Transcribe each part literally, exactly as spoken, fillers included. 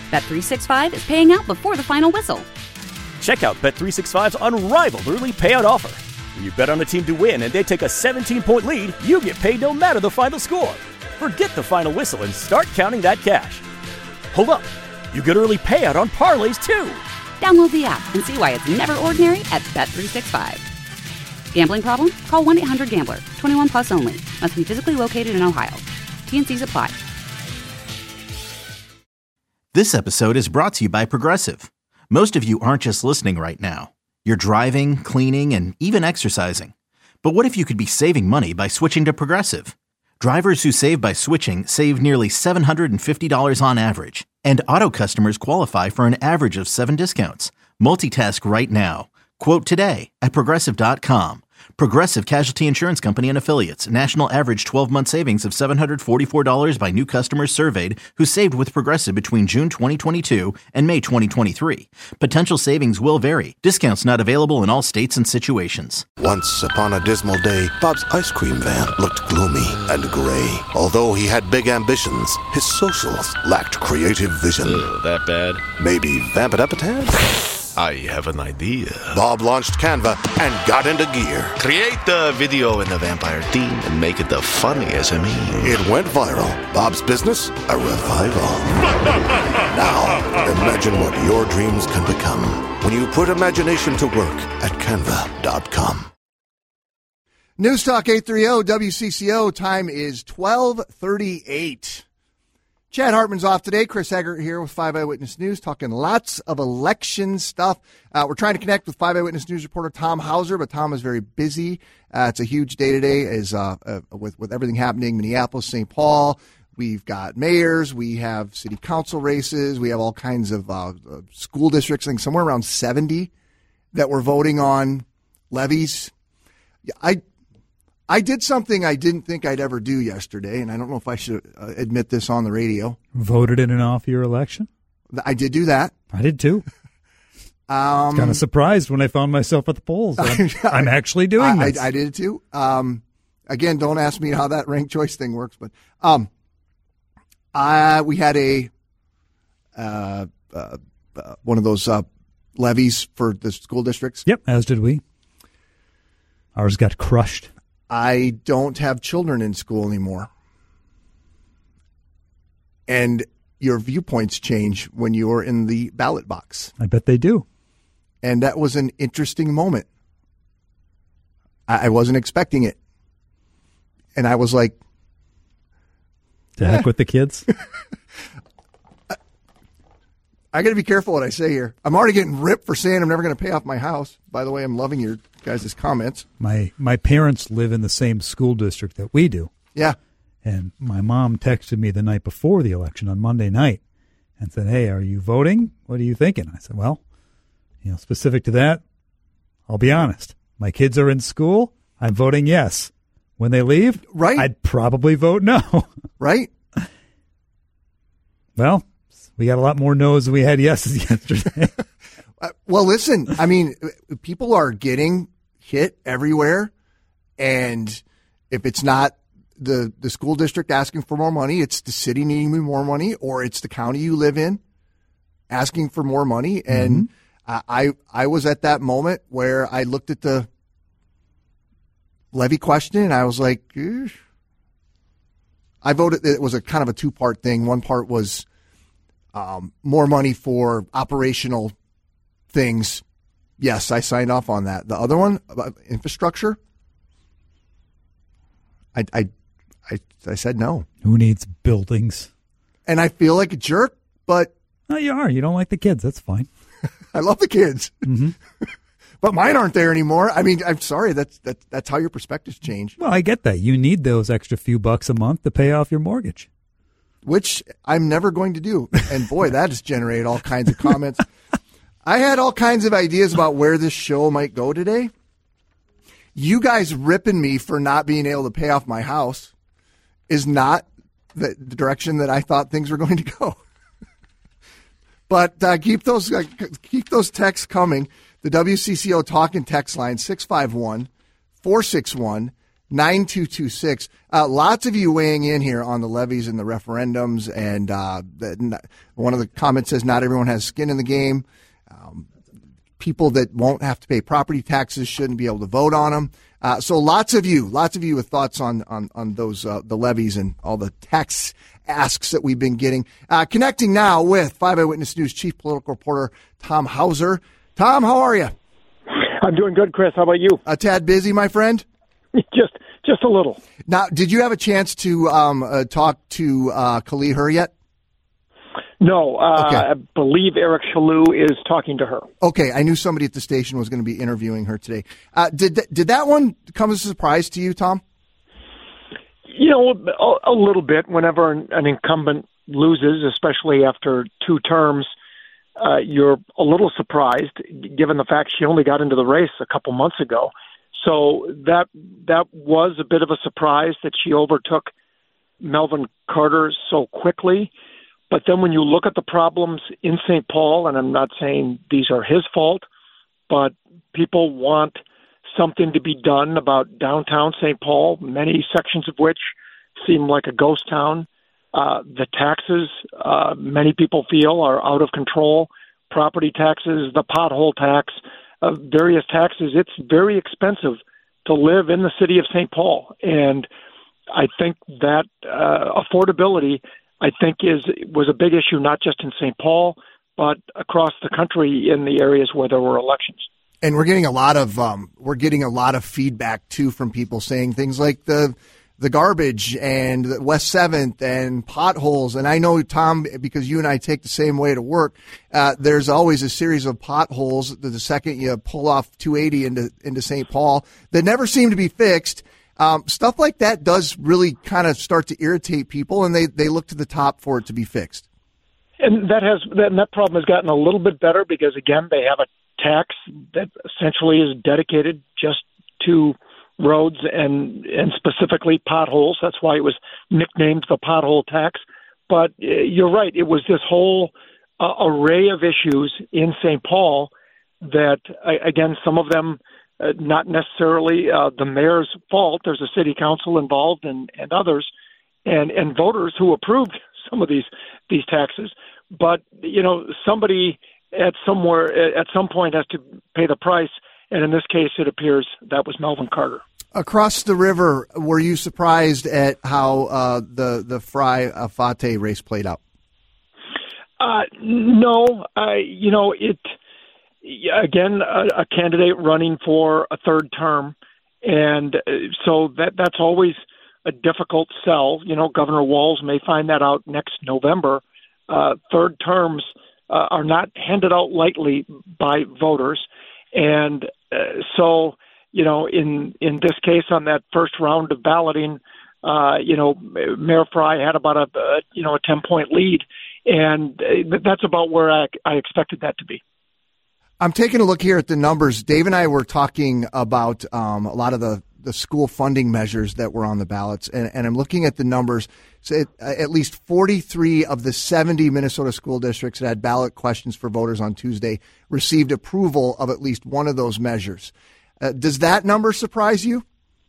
Bet three sixty-five is paying out before the final whistle. Check out Bet three sixty-five's unrivaled early payout offer. When you bet on a team to win and they take a seventeen-point lead, you get paid no matter the final score. Forget the final whistle and start counting that cash. Hold up. You get early payout on parlays, too. Download the app and see why it's never ordinary at Bet three sixty-five. Gambling problem? Call one eight hundred gambler. twenty-one plus only. Must be physically located in Ohio. T N Cs apply. This episode is brought to you by Progressive. Most of you aren't just listening right now. You're driving, cleaning, and even exercising. But what if you could be saving money by switching to Progressive? Drivers who save by switching save nearly seven hundred fifty dollars on average. And auto customers qualify for an average of seven discounts. Multitask right now. Quote today at Progressive dot com. Progressive Casualty Insurance Company and Affiliates. National average twelve-month savings of seven hundred forty-four dollars by new customers surveyed who saved with Progressive between June twenty twenty-two and May twenty twenty-three. Potential savings will vary. Discounts not available in all states and situations. Once upon a dismal day, Bob's ice cream van looked gloomy and gray. Although he had big ambitions, his socials lacked creative vision. Ugh, that bad? Maybe vamp it up a tad? I have an idea. Bob launched Canva and got into gear. Create the video in the vampire theme and make it the funniest of me. It went viral. Bob's business, a revival. Now, imagine what your dreams can become when you put imagination to work at canva dot com. News Talk eight thirty W C C O. Time is twelve thirty-eight. Chad Hartman's off today. Chris Eggert here with five Eyewitness News, talking lots of election stuff. Uh, we're trying to connect with five Eyewitness News reporter Tom Hauser, but Tom is very busy. Uh, it's a huge day today as, uh, uh, with, with everything happening, Minneapolis, Saint Paul. We've got mayors. We have city council races. We have all kinds of uh, uh, school districts, I think somewhere around seventy that we're voting on levies. I I did something I didn't think I'd ever do yesterday, and I don't know if I should uh, admit this on the radio. Voted in an off-year election? I did do that. I did too. um, I was kind of surprised when I found myself at the polls. I'm, I'm actually doing I, this. I, I did it too. Um, again, don't ask me how that ranked choice thing works, but um, I, we had a uh, uh, uh, one of those uh, levies for the school districts. Yep, as did we. Ours got crushed. I don't have children in school anymore. And your viewpoints change when you're in the ballot box. I bet they do. And that was an interesting moment. I, I wasn't expecting it. And I was like, to heck with the kids. I, I got to be careful what I say here. I'm already getting ripped for saying I'm never going to pay off my house. By the way, I'm loving your guys' comments. My my parents live in the same school district that we do. Yeah. And my mom texted me the night before the election on Monday night and said, hey, are you voting? What are you thinking? I said, well, you know, specific to that, I'll be honest. My kids are in school. I'm voting yes. When they leave, right, I'd probably vote no. Right. Well, we got a lot more no's than we had yeses yesterday. uh, well, listen, I mean, people are getting hit everywhere. And if it's not the, the school district asking for more money, it's the city needing more money, or it's the county you live in asking for more money. And mm-hmm. I, I was at that moment where I looked at the levy question and I was like, Eesh. I voted. It was a kind of a two part thing. One part was um, more money for operational things. Yes, I signed off on that. The other one about infrastructure, I, I, I, I said no. Who needs buildings? And I feel like a jerk, but no, you are. You don't like the kids. That's fine. I love the kids, mm-hmm. but mine aren't there anymore. I mean, I'm sorry. That's that, that's how your perspectives change. Well, I get that. You need those extra few bucks a month to pay off your mortgage, which I'm never going to do. And boy, that has generated all kinds of comments. I had all kinds of ideas about where this show might go today. You guys ripping me for not being able to pay off my house is not the, the direction that I thought things were going to go. But uh, keep those uh, keep those texts coming. The W C C O talking text line, six five one, four six one, nine two two six. Uh, lots of you weighing in here on the levies and the referendums. And uh, the, one of the comments says not everyone has skin in the game. Um, people that won't have to pay property taxes shouldn't be able to vote on them. Uh, so lots of you, lots of you with thoughts on on, on those uh, the levies and all the tax asks that we've been getting. Uh, connecting now with five Eyewitness News chief political reporter Tom Hauser. Tom, how are you? I'm doing good, Chris. How about you? A tad busy, my friend? just just a little. Now, did you have a chance to um, uh, talk to uh, Khalid Her yet? No, uh, okay. I believe Eric Chaloux is talking to her. Okay, I knew somebody at the station was going to be interviewing her today. Uh, did th- did that one come as a surprise to you, Tom? You know, a, a little bit. Whenever an, an incumbent loses, especially after two terms, uh, you're a little surprised, given the fact she only got into the race a couple months ago. So that that was a bit of a surprise that she overtook Melvin Carter so quickly. But then when you look at the problems in Saint Paul, and I'm not saying these are his fault, but people want something to be done about downtown Saint Paul, many sections of which seem like a ghost town. Uh, the taxes, uh, many people feel, are out of control. Property taxes, the pothole tax, uh, various taxes. It's very expensive to live in the city of Saint Paul. And I think that uh, affordability, I think, is was a big issue, not just in Saint Paul, but across the country in the areas where there were elections. And we're getting a lot of um, we're getting a lot of feedback too from people saying things like the the garbage and the West Seventh and potholes. And I know, Tom, because you and I take the same way to work, uh, there's always a series of potholes the second you pull off two eighty into into Saint Paul that never seem to be fixed. Um, stuff like that does really kind of start to irritate people, and they, they look to the top for it to be fixed. And that has that, that problem has gotten a little bit better because, again, they have a tax that essentially is dedicated just to roads and, and specifically potholes. That's why it was nicknamed the pothole tax. But uh, you're right. It was this whole uh, array of issues in Saint Paul that, uh, again, some of them Uh, not necessarily uh, the mayor's fault. There's a city council involved and, and others, and, and voters who approved some of these these taxes. But you know, somebody at somewhere at some point has to pay the price, and in this case, it appears that was Melvin Carter. Across the river, were you surprised at how uh, the the Fry uh, Fate race played out? Uh, no, I you know it. Again, a, a candidate running for a third term, and so that that's always a difficult sell. You know, Governor Walz may find that out next November. Uh, third terms uh, are not handed out lightly by voters, and uh, so you know, in in this case, on that first round of balloting, uh, you know, Mayor Fry had about a, a you know a ten point lead, and that's about where I, I expected that to be. I'm taking a look here at the numbers. Dave and I were talking about um, a lot of the, the school funding measures that were on the ballots, and, and I'm looking at the numbers. So it, at least forty-three of the seventy Minnesota school districts that had ballot questions for voters on Tuesday received approval of at least one of those measures. Uh, does that number surprise you?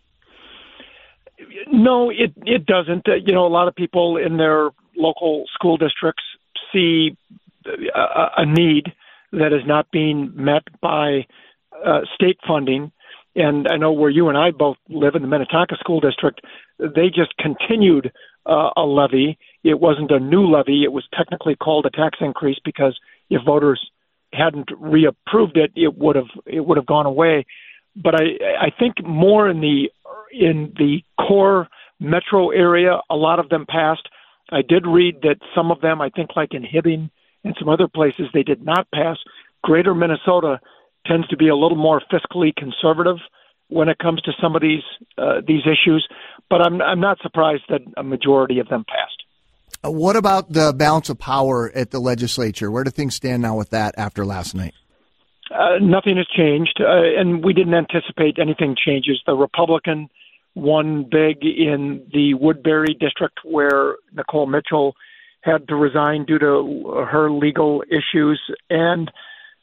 No, it, it doesn't. Uh, you know, a lot of people in their local school districts see a, a need that is not being met by uh, state funding. And I know where you and I both live in the Minnetonka School District, they just continued uh, a levy. It wasn't a new levy. It was technically called a tax increase because if voters hadn't reapproved it, it would have it would have gone away. But I, I think more in the in the core metro area, a lot of them passed. I did read that some of them, I think like in Hibbing, and some other places they did not pass. Greater Minnesota tends to be a little more fiscally conservative when it comes to some of these uh, these issues, but I'm I'm not surprised that a majority of them passed. Uh, what about the balance of power at the legislature? Where do things stand now with that after last night? Uh, nothing has changed, uh, and we didn't anticipate anything changes. The Republican won big in the Woodbury district where Nicole Mitchell had to resign due to her legal issues, and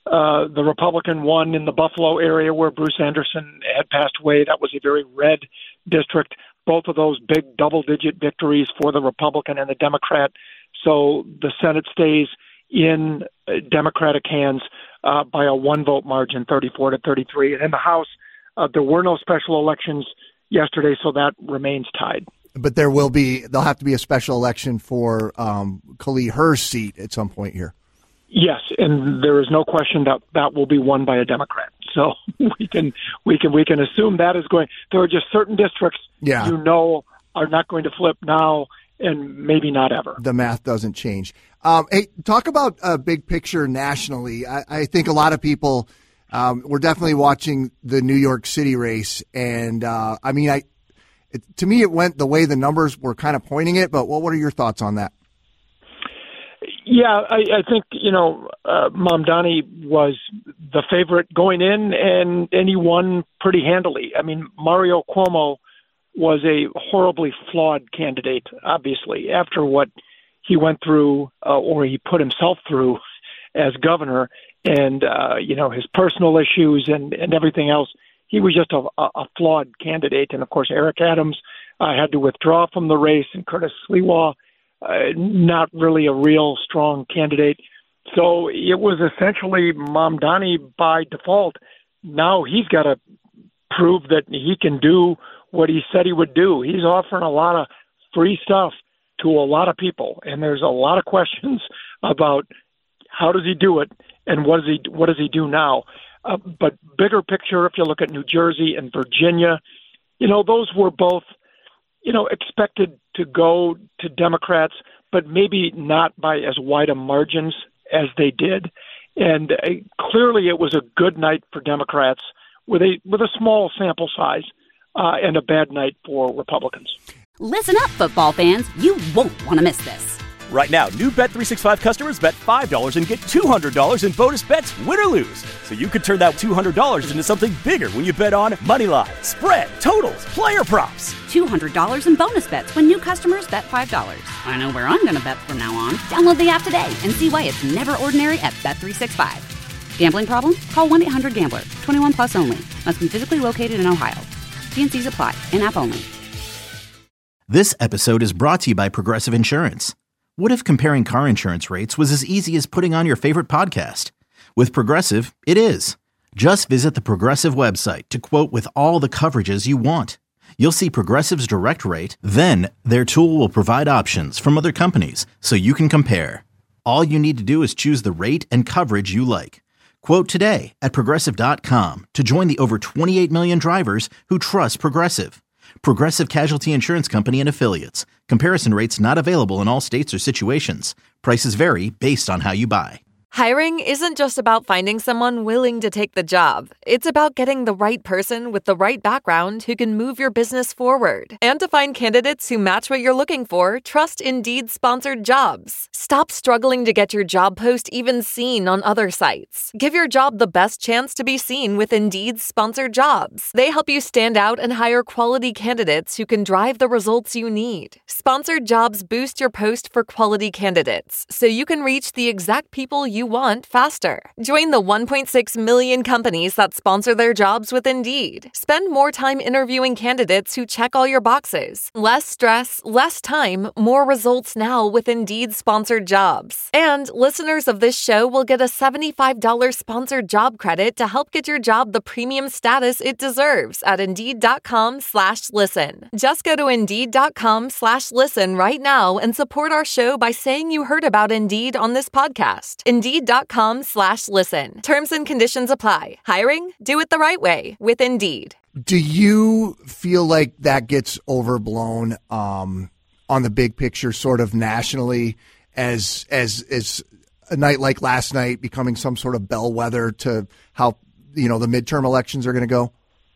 Uh, the Republican won in the Buffalo area where Bruce Anderson had passed away. That was a very red district. Both of those big double-digit victories for the Republican and the Democrat. So the Senate stays in Democratic hands uh, by a one-vote margin, thirty-four to thirty-three. And in the House, uh, there were no special elections yesterday, so that remains tied. But there will be, there'll have to be a special election for um, Khalid Herr's seat at some point here. Yes, and there is no question that that will be won by a Democrat. So we can we can we can assume that is going. There are just certain districts yeah. you know are not going to flip now, and maybe not ever. The math doesn't change. Um, hey, talk about a uh, big picture nationally. I, I think a lot of people um, were definitely watching the New York City race, and uh, I mean, I. It, to me, it went the way the numbers were kind of pointing it, but what, what are your thoughts on that? Yeah, I, I think, you know, uh, Mamdani was the favorite going in, and, and he won pretty handily. I mean, Mario Cuomo was a horribly flawed candidate, obviously, after what he went through uh, or he put himself through as governor and, uh, you know, his personal issues and, and everything else. He was just a, a flawed candidate. And, of course, Eric Adams uh, had to withdraw from the race, and Curtis Sliwa, uh, not really a real strong candidate. So it was essentially Mamdani by default. Now he's got to prove that he can do what he said he would do. He's offering a lot of free stuff to a lot of people, and there's a lot of questions about how does he do it and what does he what does he do now. Uh, but bigger picture, if you look at New Jersey and Virginia, you know, those were both, you know, expected to go to Democrats, but maybe not by as wide a margins as they did. And uh, clearly it was a good night for Democrats with a with a small sample size uh, and a bad night for Republicans. Listen up, football fans. You won't want to miss this. Right now, new Bet three sixty-five customers bet five dollars and get two hundred dollars in bonus bets, win or lose. So you could turn that two hundred dollars into something bigger when you bet on moneyline, spread, totals, player props. two hundred dollars in bonus bets when new customers bet five dollars. I know where I'm going to bet from now on. Download the app today and see why it's never ordinary at Bet three sixty-five. Gambling problem? Call one eight hundred gambler. twenty-one plus only. Must be physically located in Ohio. T and C's apply. In-app only. This episode is brought to you by Progressive Insurance. What if comparing car insurance rates was as easy as putting on your favorite podcast? With Progressive, it is. Just visit the Progressive website to quote with all the coverages you want. You'll see Progressive's direct rate, then their tool will provide options from other companies so you can compare. All you need to do is choose the rate and coverage you like. Quote today at Progressive dot com to join the over twenty-eight million drivers who trust Progressive. Progressive Casualty Insurance Company and Affiliates. Comparison rates not available in all states or situations. Prices vary based on how you buy. Hiring isn't just about finding someone willing to take the job. It's about getting the right person with the right background who can move your business forward. And to find candidates who match what you're looking for, trust Indeed sponsored jobs. Stop struggling to get your job post even seen on other sites. Give your job the best chance to be seen with Indeed sponsored jobs. They help you stand out and hire quality candidates who can drive the results you need. Sponsored jobs boost your post for quality candidates, so you can reach the exact people you want faster. Join the one point six million companies that sponsor their jobs with Indeed. Spend more time interviewing candidates who check all your boxes. Less stress, less time, more results now with Indeed sponsored jobs. And listeners of this show will get a seventy-five dollars sponsored job credit to help get your job the premium status it deserves at Indeed.com slash listen. Just go to Indeed.com slash listen right now and support our show by saying you heard about Indeed on this podcast. Indeed.com slash listen. Terms and conditions apply. Hiring? Do it the right way with Indeed. Do you feel like that gets overblown um, on the big picture, sort of nationally, as as as a night like last night becoming some sort of bellwether to how, you know, the midterm elections are going to go?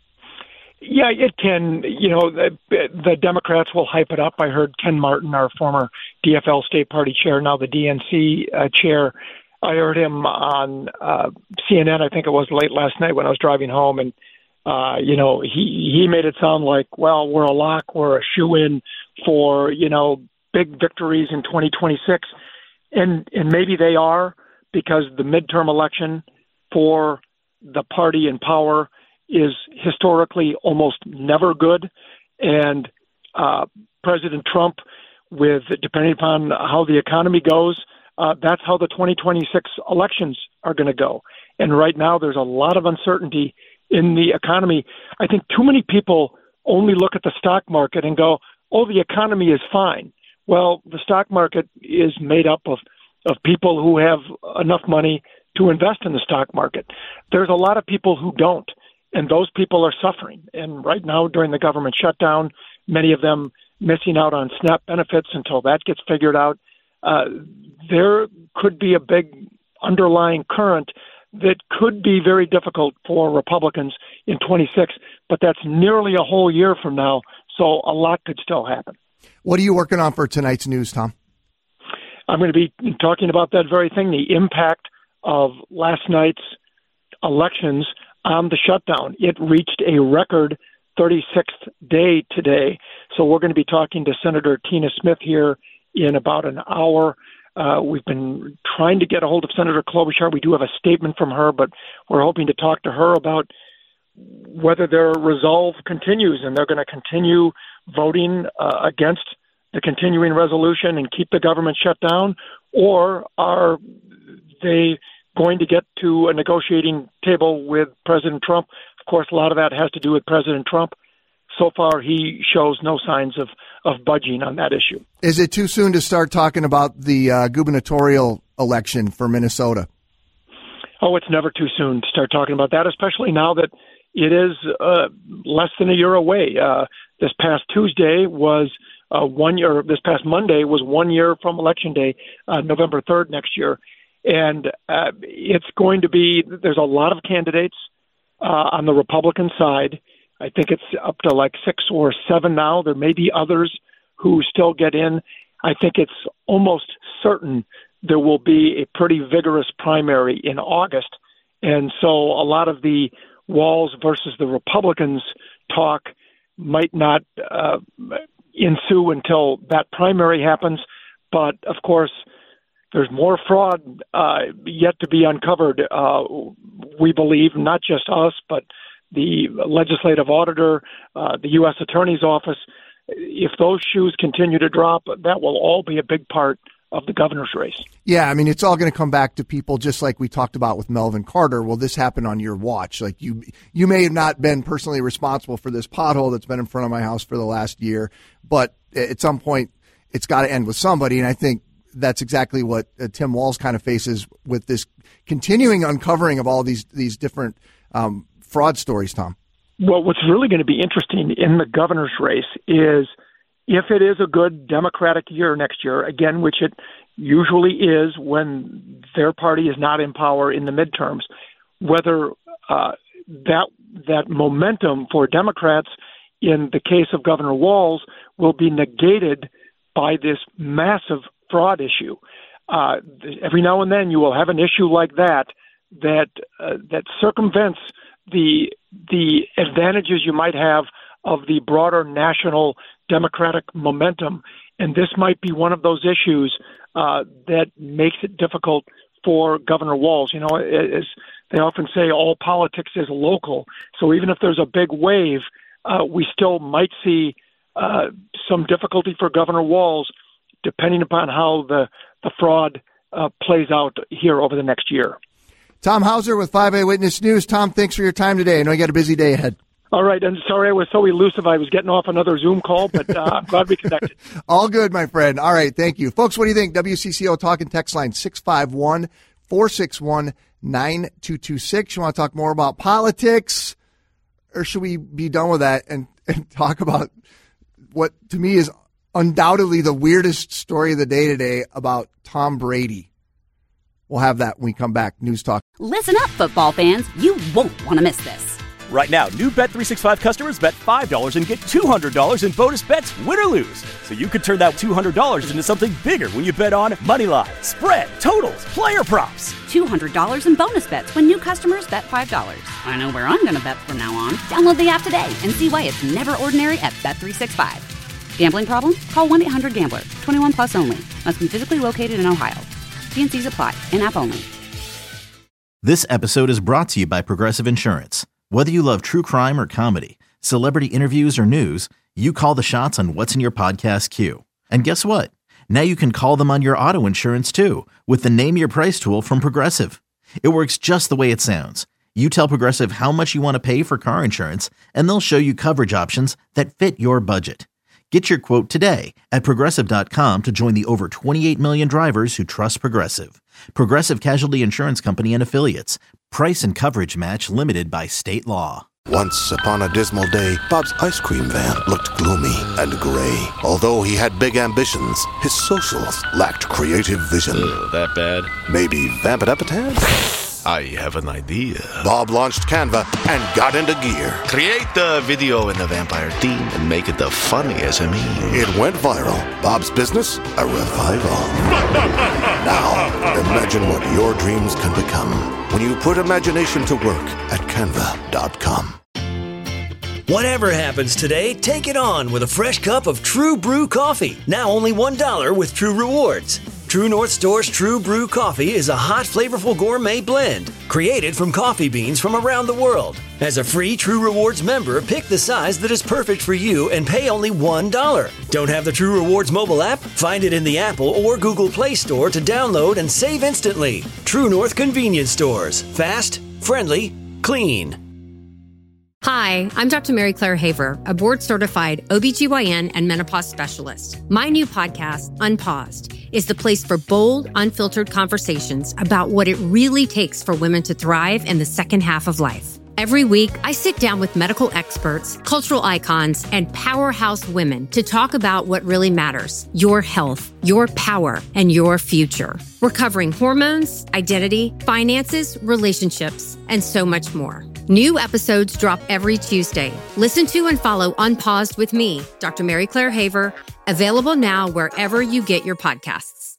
Yeah, it can. You know, the, the Democrats will hype it up. I heard Ken Martin, our former D F L state party chair, now the D N C uh, chair, I heard him on uh, C N N, I think it was late last night when I was driving home, and, uh, you know, he, he made it sound like, well, we're a lock, we're a shoo-in for, you know, big victories in twenty twenty-six. And, and maybe they are, because the midterm election for the party in power is historically almost never good. And uh, President Trump, with depending upon how the economy goes, uh, that's how the twenty twenty-six elections are going to go. And right now there's a lot of uncertainty in the economy. I think too many people only look at the stock market and go, oh, the economy is fine. Well, the stock market is made up of, of people who have enough money to invest in the stock market. There's a lot of people who don't, and those people are suffering. And right now, during the government shutdown, many of them missing out on SNAP benefits until that gets figured out. Uh, there could be a big underlying current that could be very difficult for Republicans in twenty-six, but that's nearly a whole year from now, so a lot could still happen. What are you working on for tonight's news, Tom? I'm going to be talking about that very thing, the impact of last night's elections on the shutdown. It reached a record thirty-sixth day today, so we're going to be talking to Senator Tina Smith here in about an hour. Uh, we've been trying to get a hold of Senator Klobuchar. We do have a statement from her, but we're hoping to talk to her about whether their resolve continues and they're going to continue voting uh, against the continuing resolution and keep the government shut down, or are they going to get to a negotiating table with President Trump? Of course, a lot of that has to do with President Trump. So far, he shows no signs of, of budging on that issue. Is it too soon to start talking about the uh, gubernatorial election for Minnesota? Oh, it's never too soon to start talking about that, especially now that it is uh, less than a year away. Uh, this past Tuesday was uh, one year. This past Monday was one year from Election Day, uh, November third next year. And uh, it's going to be, there's a lot of candidates uh, on the Republican side. I think it's up to like six or seven now. There may be others who still get in. I think it's almost certain there will be a pretty vigorous primary in August. And so a lot of the Walz versus the Republicans talk might not uh, ensue until that primary happens. But, of course, there's more fraud uh, yet to be uncovered, uh, we believe, not just us, but the legislative auditor, uh, the U S Attorney's Office. If those shoes continue to drop, that will all be a big part of the governor's race. Yeah, I mean, it's all going to come back to people just like we talked about with Melvin Carter. Well, this happened on your watch. Like you you may have not been personally responsible for this pothole that's been in front of my house for the last year, but at some point it's got to end with somebody. And I think that's exactly what uh, Tim Walz kind of faces with this continuing uncovering of all these, these different um, fraud stories, Tom. Well, what's really going to be interesting in the governor's race is if it is a good Democratic year next year, again, which it usually is when their party is not in power in the midterms, whether uh, that that momentum for Democrats in the case of Governor Walz will be negated by this massive fraud issue. Uh, every now and then you will have an issue like that that uh, that circumvents the the advantages you might have of the broader national Democratic momentum, and this might be one of those issues uh, that makes it difficult for Governor Walz. You know, as they often say, all politics is local. So even if there's a big wave, uh, we still might see uh, some difficulty for Governor Walz, depending upon how the the fraud uh, plays out here over the next year. Tom Hauser with five Eyewitness News. Tom, thanks for your time today. I know you got a busy day ahead. All right, and sorry I was so elusive. I was getting off another Zoom call, but uh, I'm glad we connected. All good, my friend. All right, thank you. Folks, what do you think? W C C O Talking text line six five one, four six one, nine two two six. You want to talk more about politics, or should we be done with that and, and talk about what, to me, is undoubtedly the weirdest story of the day today about Tom Brady? We'll have that when we come back. News Talk. Listen up, football fans. You won't want to miss this. Right now, new Bet three sixty-five customers bet five dollars and get two hundred dollars in bonus bets, win or lose. So you could turn that two hundred dollars into something bigger when you bet on money line, spread, totals, player props. two hundred dollars in bonus bets when new customers bet five dollars. I know where I'm going to bet from now on. Download the app today and see why it's never ordinary at Bet three sixty-five. Gambling problem? Call one eight hundred gambler. twenty-one plus only. Must be physically located in Ohio. T and C's apply. In-app only. This episode is brought to you by Progressive Insurance. Whether you love true crime or comedy, celebrity interviews or news, you call the shots on what's in your podcast queue. And guess what? Now you can call them on your auto insurance too with the Name Your Price tool from Progressive. It works just the way it sounds. You tell Progressive how much you want to pay for car insurance, and they'll show you coverage options that fit your budget. Get your quote today at Progressive dot com to join the over twenty-eight million drivers who trust Progressive. Progressive Casualty Insurance Company and Affiliates. Price and coverage match limited by state law. Once upon a dismal day, Bob's ice cream van looked gloomy and gray. Although he had big ambitions, his socials lacked creative vision. Ugh, that bad? Maybe Vamp It Up a tad? I have an idea. Bob launched Canva and got into gear. Create the video in the vampire theme and make it the funniest of me. It went viral. Bob's business, a revival. Now, imagine what your dreams can become when you put imagination to work at canva dot com. Whatever happens today, take it on with a fresh cup of True Brew coffee. Now only one dollar with True Rewards. True North Store's True Brew coffee is a hot, flavorful gourmet blend created from coffee beans from around the world. As a free True Rewards member, pick the size that is perfect for you and pay only one dollar. Don't have the True Rewards mobile app? Find it in the Apple or Google Play Store to download and save instantly. True North Convenience Stores. Fast, friendly, clean. Hi, I'm Doctor Mary Claire Haver, a board-certified O B G Y N and menopause specialist. My new podcast, Unpaused, is the place for bold, unfiltered conversations about what it really takes for women to thrive in the second half of life. Every week, I sit down with medical experts, cultural icons, and powerhouse women to talk about what really matters: your health, your power, and your future. We're covering hormones, identity, finances, relationships, and so much more. New episodes drop every Tuesday. Listen to and follow Unpaused with me, Doctor Mary Claire Haver, available now wherever you get your podcasts.